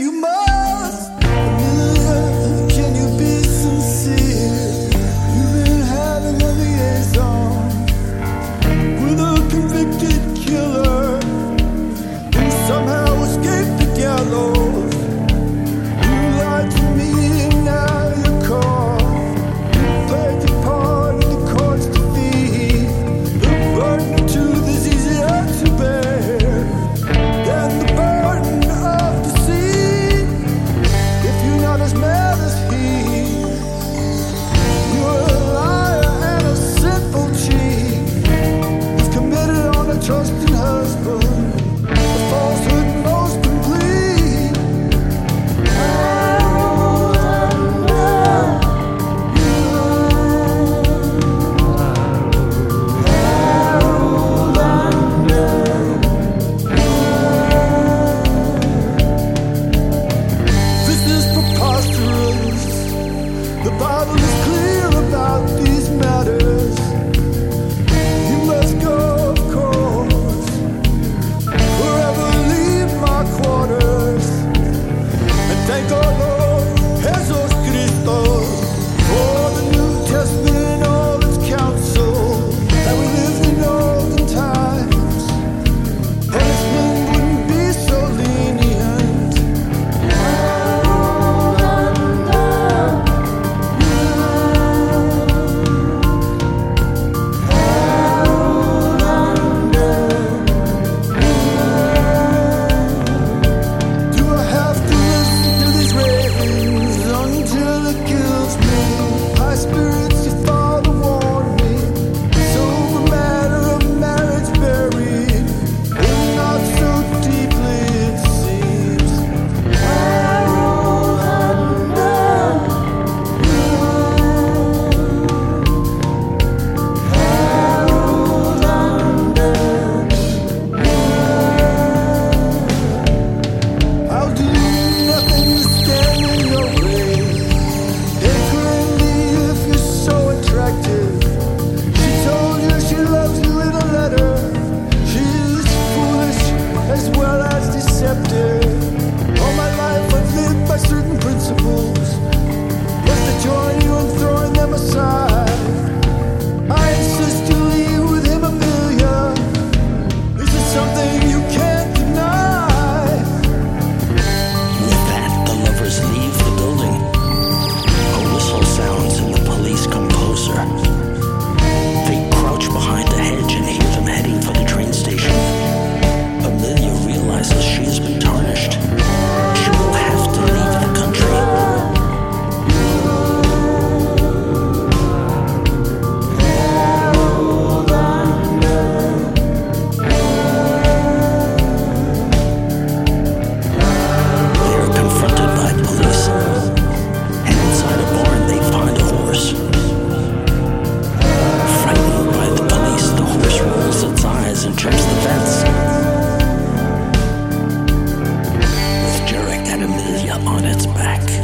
you must. Amelia, can you be sincere? You've been having a liaison with a convicted killer who somehow escaped the gallows. You lied to me and now you're caught. You played your part in the court's defeat. The burden to this easier to bear than the burden of deceit. If you're not as mad as he, you're a liar and a sinful cheat. You've committed on a trusting husband, a falsehood most complete. This is preposterous. The Bible is clear about these matters. You must go, of course, forever leave my quarters. And thank our Lord Jesus Christos for the New Testament and all its counsel. That we lived in olden times, punishment wouldn't be so lenient. Do I have to listen to these ravings until it kills me? High spirits, your father warned me. Sober matter of marriage buried, but not so deeply it seems. I'll do nothing to stand in your way. Take her and leave if you're so attractive. She told you she loves you in a letter. She's foolish as well as deceptive. All my life I've lived by certain principles. What's to join you in throwing them aside? I insist you leave with him, Amelia. This is something you can't deny. With that, the lovers leave the building. A whistle sounds and the police come closer. They crouch behind a hedge and hear them heading for the train station. Amelia realizes she has been tarnished. She will have to leave the country. They are confronted by police, and inside a barn they find a horse. Frightened by the police, the horse rolls its eyes and jumps the fence. With Jarek and Amelia on its back.